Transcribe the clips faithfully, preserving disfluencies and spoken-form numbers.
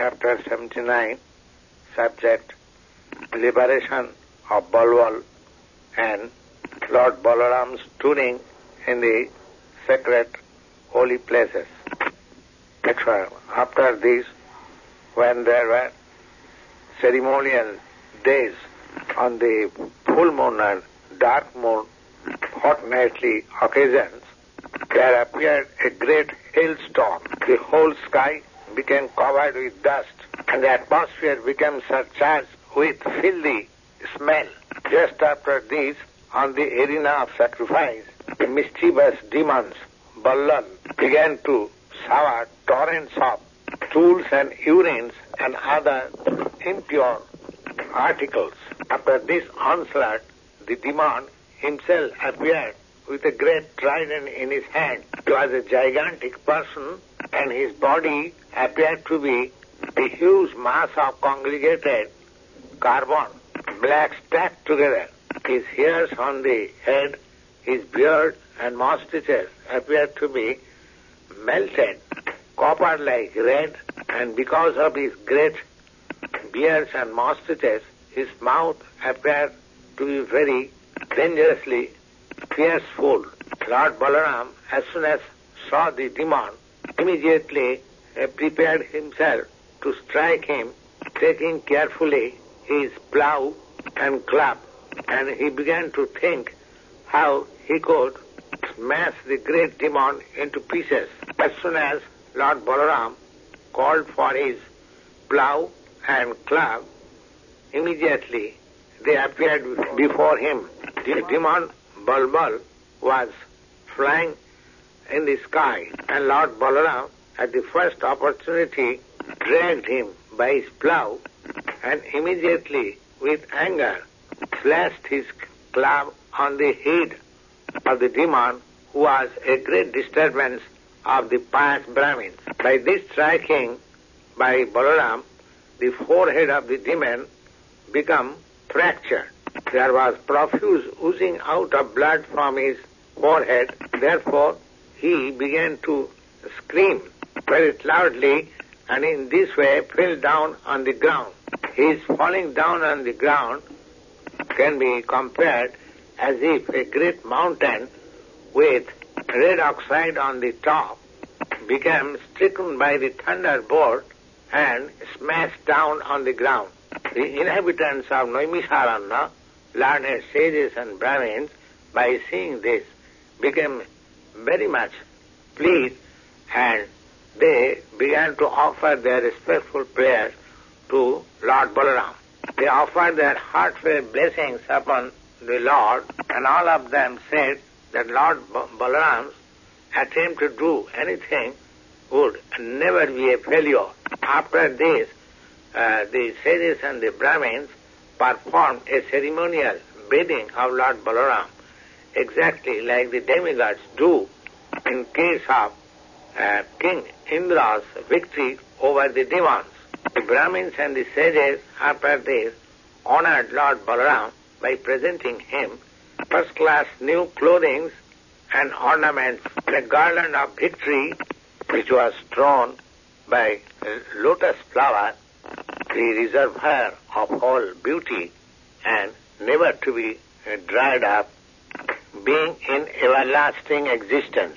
chapter seventy-nine, subject Liberation of Balwal and Lord Balaram's touring in the sacred holy places. After this, when there were ceremonial days on the full moon and dark moon, fortnightly occasions, there appeared a great hailstorm. The whole sky became covered with dust, and the atmosphere became surcharged with filthy smell. Just after this, on the arena of sacrifice, the mischievous demons, Ballal, began to shower torrents of stools and urines and other impure articles. After this onslaught, the demon himself appeared with a great trident in his hand. He was a gigantic person, and his body appeared to be a huge mass of congregated carbon, black stacked together. His hairs on the head, his beard and mustaches appeared to be melted, copper-like red, and because of his great beards and mustaches, his mouth appeared to be very dangerously fierceful. Lord Balaram, as soon as saw the demon, immediately uh, prepared himself to strike him, taking carefully his plough and club, and he began to think how he could smash the great demon into pieces. As soon as Lord Balaram called for his plough and club, immediately they appeared before him. The demon Balbal was flying in the sky, and Lord Balaram, at the first opportunity, dragged him by his plough and immediately, with anger, slashed his club on the head of the demon, who was a great disturbance of the pious Brahmins. By this striking by Balaram, the forehead of the demon became fractured. There was profuse oozing out of blood from his forehead. Therefore, he began to scream very loudly, and in this way fell down on the ground. His falling down on the ground can be compared as if a great mountain with red oxide on the top became stricken by the thunderbolt and smashed down on the ground. The inhabitants of Naimisharanya, learned sages and Brahmins, by seeing this, became very much pleased, and they began to offer their respectful prayers to Lord Balaram. They offered their heartfelt blessings upon the Lord, and all of them said that Lord Balaram's attempt to do anything would never be a failure. After this, uh, the sages and the Brahmins performed a ceremonial bathing of Lord Balaram, exactly like the demigods do in case of uh, King Indra's victory over the demons. The Brahmins and the sages, after this, honored Lord Balaram by presenting him first-class new clothing and ornaments, the garland of victory, which was thrown by lotus flower, the reservoir of all beauty and never to be dried up, being in everlasting existence.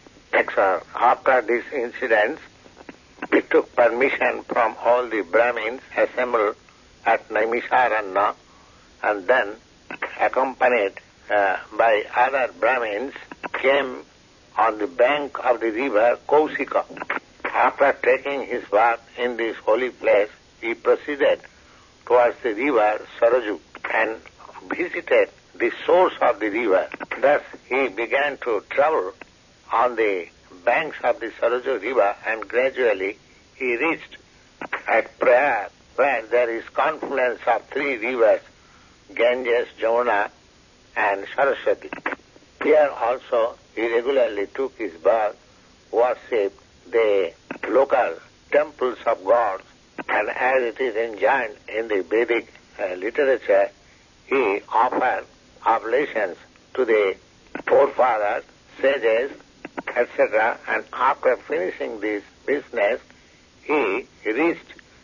After this incident, he took permission from all the Brahmins assembled at Naimisharanya, and then, accompanied uh, by other Brahmins, came on the bank of the river Kausika. After taking his bath in this holy place, he proceeded towards the river Saraju and visited the source of the river. Thus he began to travel on the banks of the Saraju river, and gradually he reached at Prayag, where there is confluence of three rivers, Ganges, Jamuna and Saraswati. Here also he regularly took his bath, worshipped the local temples of gods, and as it is enjoined in the Vedic uh, literature, he offered oblations to the forefathers, sages, et cetera, and after finishing this business, he reached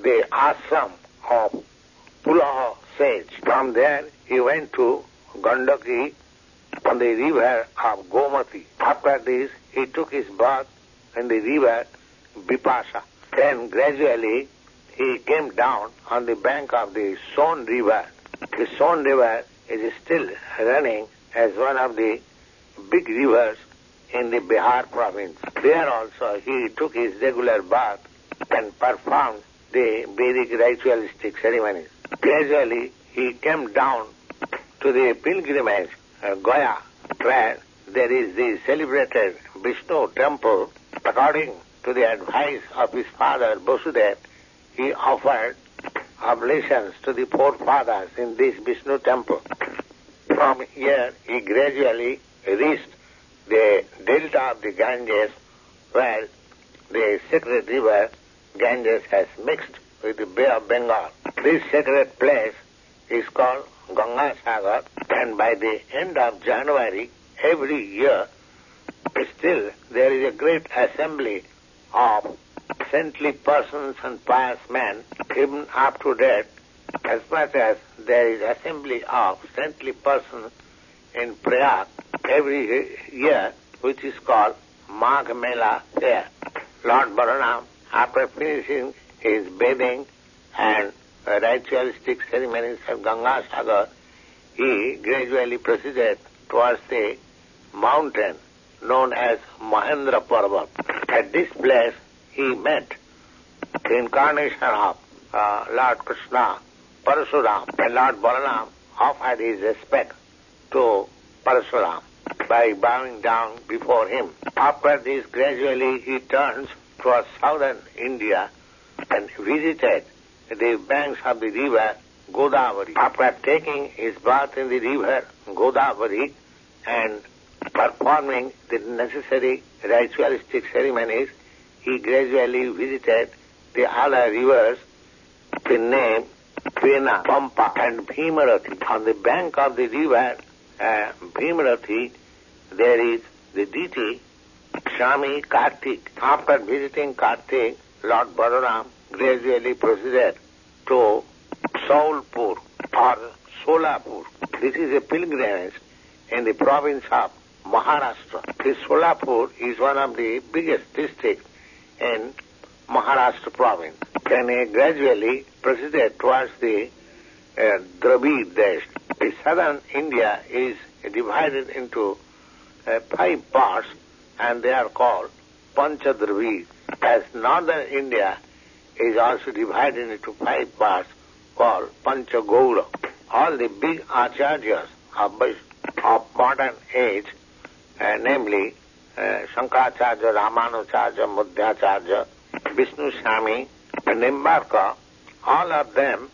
the ashram of Pulaha sage. From there he went to Gandaki on the river of Gomati. After this he took his bath in the river Bipasha. Then gradually he came down on the bank of the Son river. The Son river is still running as one of the big rivers in the Bihar province. There also he took his regular bath and performed the Vedic ritualistic ceremonies. Gradually he came down to the pilgrimage, uh, Gaya, where there is the celebrated Vishnu temple. According to the advice of his father Vasudeva, he offered oblations to the forefathers in this Vishnu temple. From here he gradually reached the delta of the Ganges, where the sacred river Ganges has mixed with the Bay of Bengal. This sacred place is called Ganga Sagar, and by the end of January every year, still there is a great assembly of saintly persons and pious men, even up to date, as much as there is assembly of saintly persons in Prayag every year, which is called Magh Mela there. Lord Balaram, after finishing his bathing and ritualistic ceremonies of Ganga Sagar, he gradually proceeded towards the mountain known as Mahendra Parvat. At this place he met the incarnation of uh, Lord Krishna, Parasuram, and Lord Balaram offered his respect to Parasuram by bowing down before him. After this, gradually he turns towards southern India and visited the banks of the river Godavari. After taking his bath in the river Godavari and performing the necessary ritualistic ceremonies, he gradually visited the other rivers, the name Pena, Pampa and Bhimarathi. On the bank of the river uh, Bhimarathi, there is the deity Swami Kartik. After visiting Kartik, Lord Balaram gradually proceeded to Saulpur or Solapur. This is a pilgrimage in the province of Maharashtra. This Solapur is one of the biggest districts in Maharashtra province. Then he gradually proceeded towards the uh, Dravid Desh. The southern India is divided into uh, five parts, and they are called Panchadravid. As northern India is also divided into five parts called Panchagaura. All the big acharyas of, of modern age, uh, namely uh, Shankaracharya, Ramanujacharya, Madhyacharya, Vishnu Swami, and Nimbarka, all of them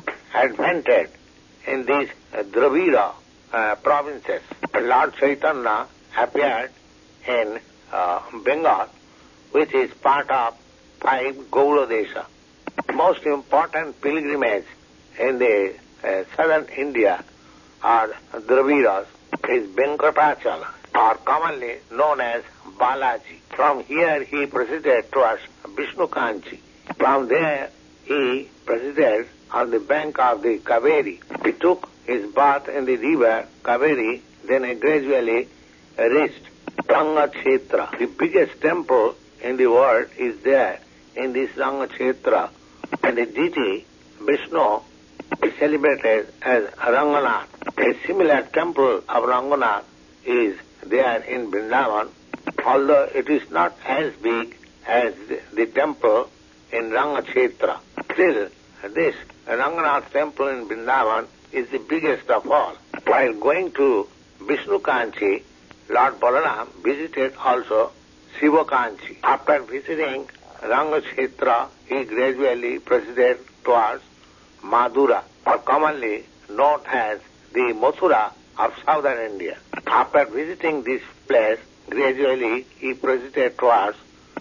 advented in these uh, Dravida uh, provinces. Lord Chaitanya appeared in uh, Bengal, which is part of five Gauradesha. Most important pilgrimage in the uh, southern India are Dravidas is Venkatachala, or commonly known as Balaji. From here he proceeded towards Vishnu Kanchi. From there he proceeded on the bank of the Kaveri. He took his bath in the river Kaveri, then he gradually reached Rangakshetra. The biggest temple in the world is there in this Rangakshetra, and the deity Vishnu is celebrated as Ranganath. A similar temple of Ranganath is there in Vrindavan, although it is not as big as the, the temple in Rangakshetra. Still, this Ranganath temple in Vrindavan is the biggest of all. While going to Vishnu Kanchi, Lord Balaram visited also Shiva Kanchi. After visiting Rangakshetra, he gradually proceeded towards Madura, or commonly known as the Mathura of southern India. After visiting this place, gradually he proceeded towards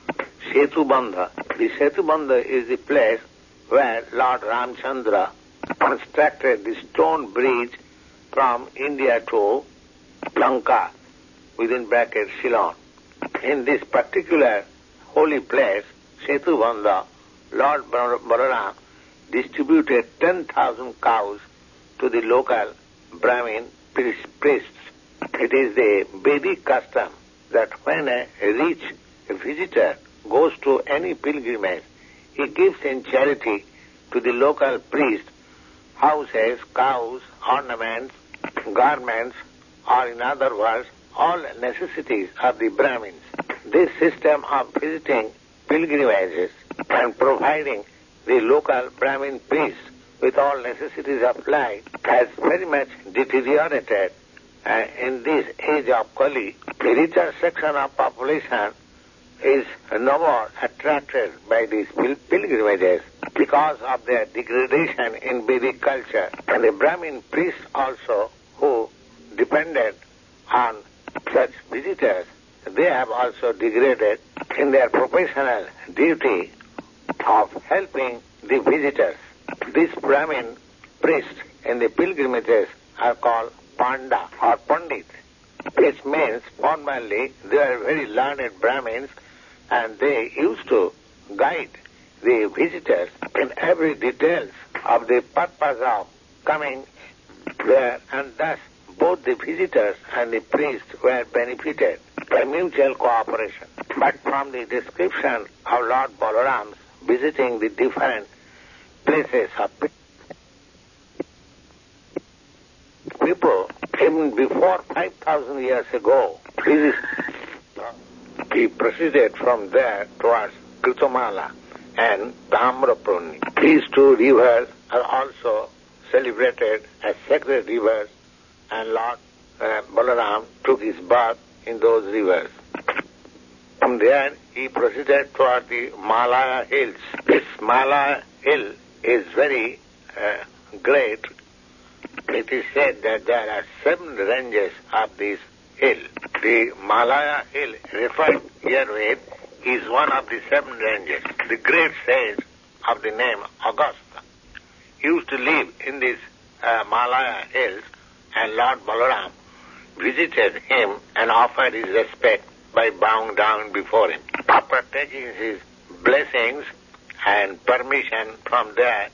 Setubandha. The Setubandha is the place where Lord Ramchandra constructed the stone bridge from India to Lanka, within bracket Ceylon. In this particular holy place, Setubandha, Lord Balaram distributed ten thousand cows to the local Brahmin priests. It is the Vedic custom that when a rich visitor goes to any pilgrimage, he gives in charity to the local priest houses, cows, ornaments, garments, or in other words, all necessities of the Brahmins. This system of visiting pilgrimages and providing the local Brahmin priests with all necessities of life has very much deteriorated. Uh, in this age of Kali, the richer section of population is no more attracted by these pil- pilgrimages because of their degradation in Vedic culture. And the Brahmin priests also, who depended on such visitors, they have also degraded in their professional duty of helping the visitors. These Brahmin priests in the pilgrimages are called Panda or Pandit, which means formerly they are very learned Brahmins and they used to guide the visitors in every details of the purpose of coming there, and thus both the visitors and the priests were benefited by mutual cooperation. But from the description of Lord Balaram's visiting the different places of people, even before five thousand years ago, he, he proceeded from there towards Kritamala and Tamrapruni. These two rivers are also celebrated as sacred rivers, and Lord uh, Balaram took his bath in those rivers. From there, he proceeded toward the Malaya hills. This Malaya hill is very uh, great. It is said that there are seven ranges of this hill. The Malaya hill referred herewith is one of the seven ranges. The great sage of the name Augusta used to live in these uh, Malaya hills, and Lord Balaram visited him and offered his respect by bowing down before him. After taking his blessings and permission from there,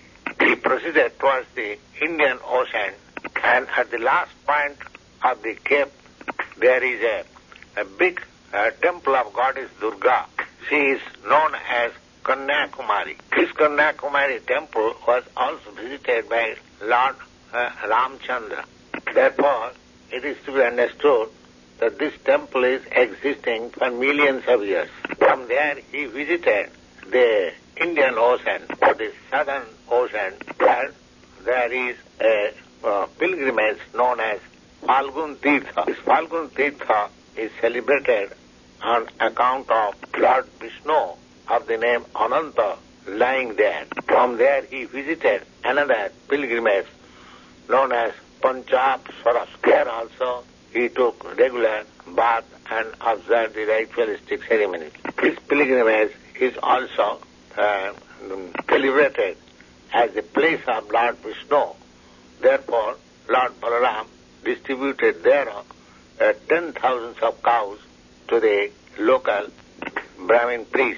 he proceeded towards the Indian Ocean, and at the last point of the cape, there is a, a big uh, temple of goddess Durga. She is known as Kanyakumari. This Kanyakumari temple was also visited by Lord uh, Ramchandra. Therefore, it is to be understood that this temple is existing for millions of years. From there, he visited the Indian Ocean, or the Southern Ocean, where there is a uh, pilgrimage known as Falgun Tirtha. This Falgun Tirtha is celebrated on account of Lord Vishnu of the name Ananta lying there. From there, he visited another pilgrimage known as Panchab Swaras. There also, he took regular bath and observed the ritualistic ceremony. This pilgrimage is also uh, celebrated as the place of Lord Vishnu. Therefore, Lord Balaram distributed there uh, ten thousands of cows to the local Brahmin priests.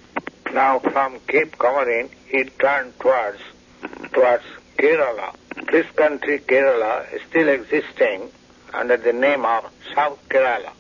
Now, from Cape Comorin, he turned towards towards Kerala. This country, Kerala, is still existing under the name of South Kerala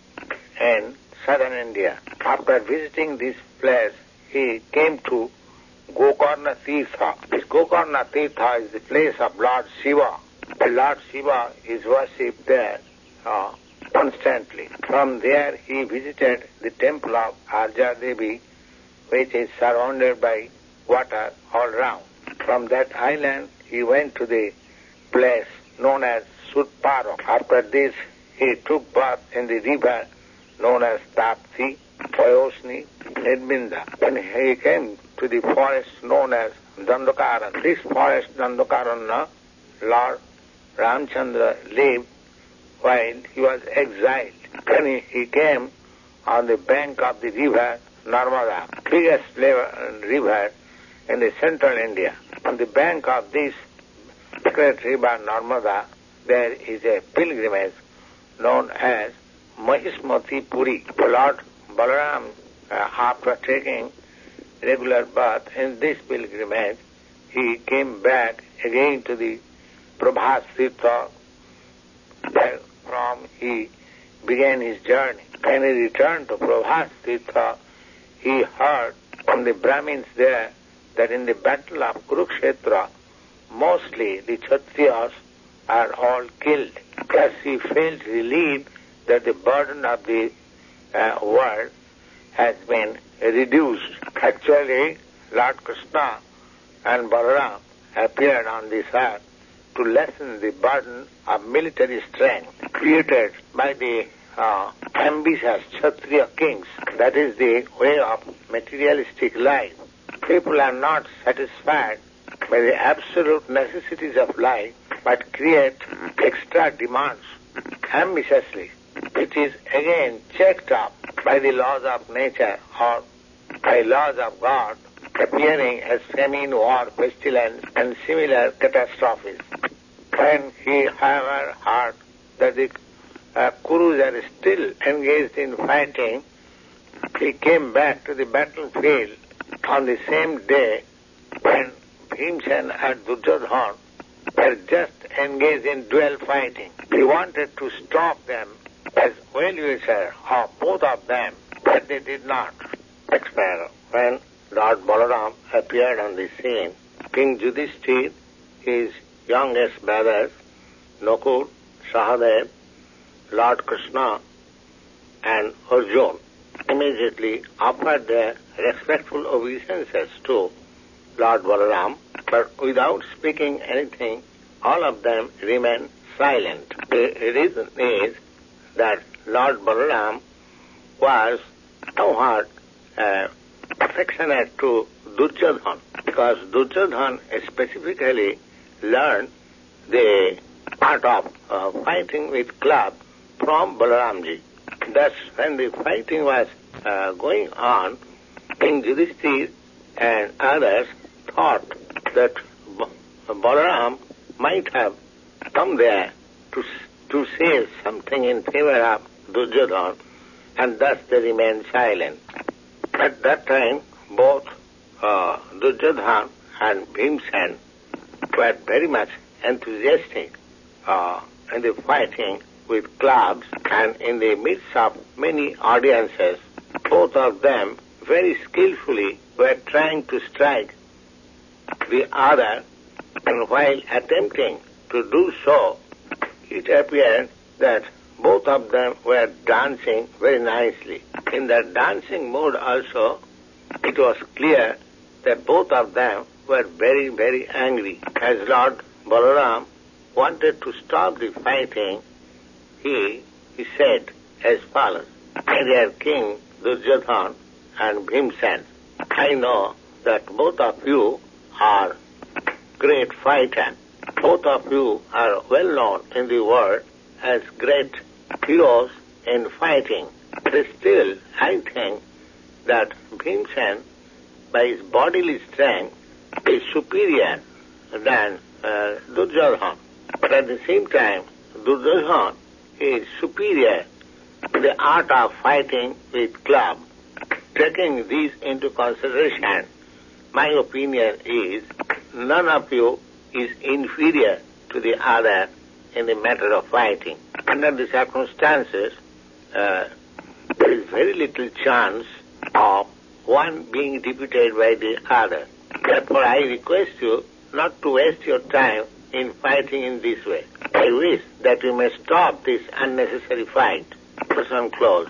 in southern India. After visiting this place, he came to Gokarna Tirtha. This Gokarna Tirtha is the place of Lord Shiva. The Lord Shiva is worshipped there uh, constantly. From there, he visited the temple of Arja Devi, which is surrounded by water all round. From that island, he went to the place known as Sudparo. After this, he took bath in the river known as Tapti, Payosni, Nirminda. When he came to the forest known as Dandakaran, this forest Dandakaran, Lord Ramchandra lived while he was exiled. When he came on the bank of the river Narmada, biggest river in the central India. On the bank of this sacred river Narmada, there is a pilgrimage known as Mahismati Puri. Lord Balaram, uh, after taking regular bath in this pilgrimage, he came back again to the Prabhas Tirtha. From he began his journey. When he returned to Prabhas Tirtha, he heard from the Brahmins there that in the battle of Kurukshetra, mostly the Kshatriyas are all killed. Thus he felt relieved that the burden of the uh, world has been reduced. Actually, Lord Krishna and Balaram appeared on this earth to lessen the burden of military strength created by the uh, ambitious Kshatriya kings. That is the way of materialistic life. People are not satisfied by the absolute necessities of life, but create extra demands ambitiously. It is again checked up by the laws of nature or by laws of God, appearing as famine, war, pestilence, and similar catastrophes. When he, however, heard that the uh, Kurus are still engaged in fighting, he came back to the battlefield on the same day when Bhimsen and Duryodhana were just engaged in duel fighting. He wanted to stop them as well-wisher of both of them, but they did not. Expire. When Lord Balaram appeared on the scene, King Yudhishthira, his youngest brothers, Nakul, Sahadev, Lord Krishna, and Arjuna, immediately offered their respectful obeisances to Lord Balaram, but without speaking anything, all of them remained silent. The reason is that Lord Balaram was somewhat uh, affectionate to Duryodhana, because Duryodhana specifically learned the art of uh, fighting with club from Balaramji. Thus, when the fighting was uh, going on, King Yudhishthira and others thought that Balaram might have come there to to say something in favor of Duryodhana, and thus they remained silent. At that time, both uh, Duryodhana and Bhimsen were very much enthusiastic uh, in the fighting with clubs, and in the midst of many audiences, both of them very skillfully were trying to strike the other, and while attempting to do so, it appeared that both of them were dancing very nicely. In the dancing mood also, it was clear that both of them were very, very angry. As Lord Balaram wanted to stop the fighting, he, he said as follows: "My dear King Duryodhana and Bhimsen, I know that both of you are great fighters. Both of you are well known in the world as great heroes in fighting. But still, I think that Bhimsen, by his bodily strength, is superior than uh, Duryodhana. But at the same time, Duryodhana is superior to the art of fighting with club. Taking these into consideration, my opinion is none of you is inferior to the other in the matter of fighting. Under the circumstances, uh, there is very little chance of one being defeated by the other. Therefore, I request you not to waste your time in fighting in this way. I wish that you may stop this unnecessary fight." Person closed.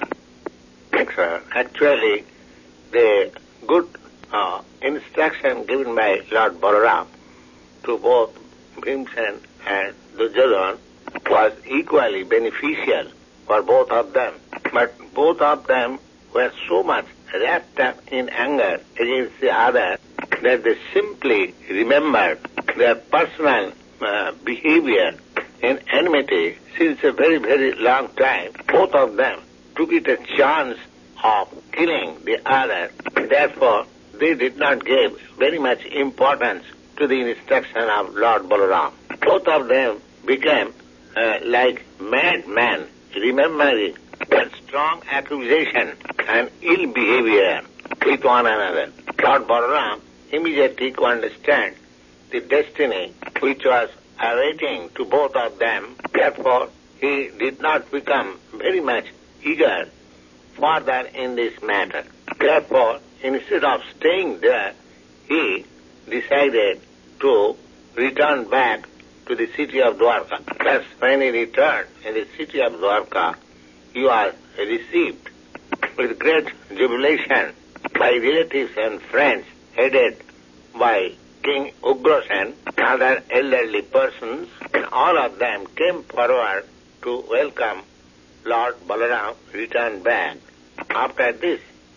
Actually, the good uh, instruction given by Lord Balaram to both Bhimsen and Duryodhana was equally beneficial for both of them. But both of them were so much wrapped up in anger against the other that they simply remembered their personal uh, behavior in enmity since a very, very long time. Both of them took it a chance of killing the other. Therefore, they did not give very much importance to the instruction of Lord Balaram. Both of them became uh, like madmen, remembering their strong accusation and ill behavior with one another. Lord Balaram immediately could understand the destiny which was awaiting to both of them. Therefore, he did not become very much eager further in this matter. Therefore, instead of staying there, he decided to return back to the city of Dwarka. Thus, when he returned in the city of Dwarka, he was received with great jubilation by relatives and friends headed by King Ugrasen, other elderly persons, and all of them came forward to welcome Lord Balaram returned back. After this,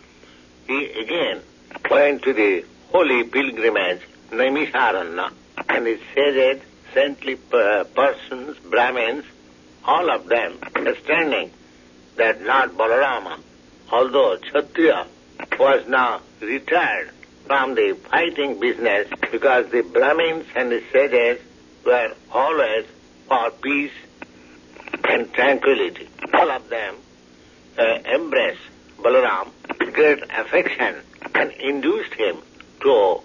he again went to the holy pilgrimage, Naimisharanya, and his sages, saintly persons, Brahmins, all of them understanding that Lord Balarama, although Kshatriya, was now retired from the fighting business because the Brahmins and the sages were always for peace and tranquility. All of them uh, embraced Balaram with great affection and induced him to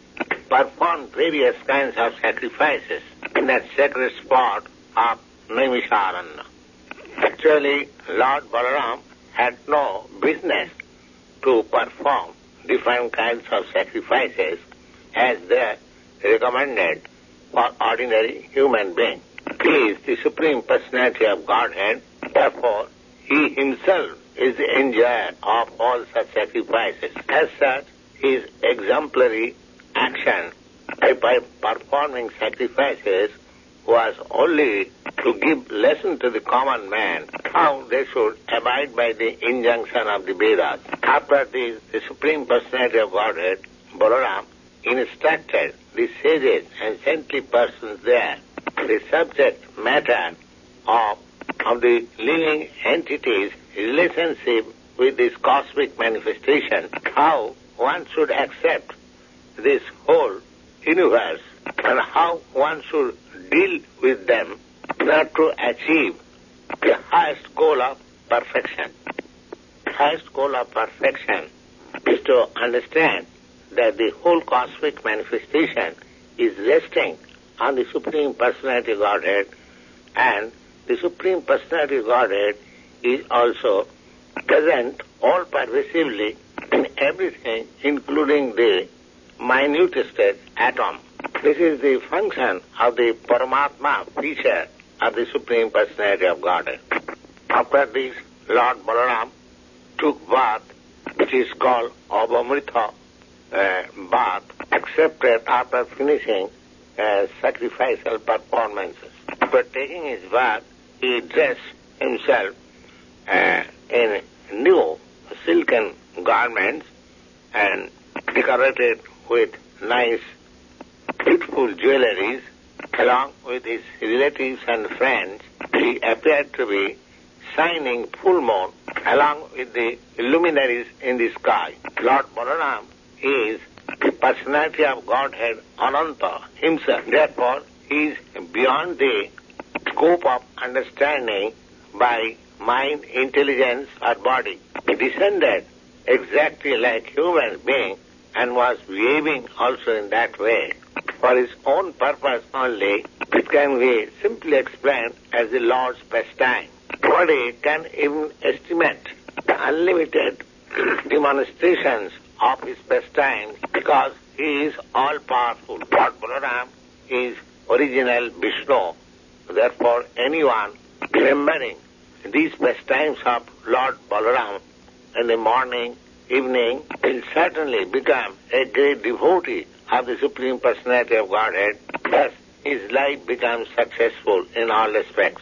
perform various kinds of sacrifices in that sacred spot of Naimisharanya. Actually, Lord Balaram had no business to perform different kinds of sacrifices as they recommended for ordinary human beings. He is the Supreme Personality of Godhead, therefore he himself is the enjoyer of all such sacrifices. As such, his exemplary action by performing sacrifices was only to give lesson to the common man how they should abide by the injunction of the Vedas. After this, the Supreme Personality of Godhead, Balaram, instructed the sages and saintly persons there the subject matter of, of the living entity's relationship with this cosmic manifestation, how one should accept this whole universe and how one should deal with them in order to achieve the highest goal of perfection. The highest goal of perfection is to understand that the whole cosmic manifestation is resting on the Supreme Personality Godhead, and the Supreme Personality Godhead is also present all pervasively in everything, including the minutest atom. This is the function of the Paramatma feature of the Supreme Personality of Godhead. After this, Lord Balaram took bath, which is called Abhamrita uh, bath, accepted after finishing uh, sacrificial performances. After taking his bath, he dressed himself uh, in new silken garments and decorated with nice, beautiful jewelries. Along with his relatives and friends, he appeared to be shining full moon along with the luminaries in the sky. Lord Balaram is the personality of Godhead Ananta himself. Therefore, he is beyond the scope of understanding by mind, intelligence, or body. He descended exactly like human being and was behaving also in that way. For his own purpose only, it can be simply explained as the Lord's pastime. Nobody can even estimate the unlimited demonstrations of his pastimes because he is all-powerful. Lord Balaram is original Vishnu. Therefore, anyone remembering these pastimes of Lord Balaram in the morning, evening, will certainly become a great devotee of the Supreme Personality of Godhead. Thus, his life becomes successful in all respects.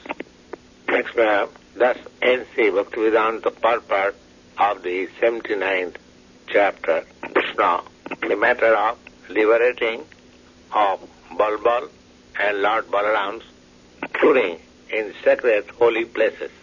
Next paragraph. Thus ends the Bhaktivedanta purport of the seventy-ninth chapter. Krishna, the matter of liberating of Balbal and Lord Balaram's touring in sacred holy places.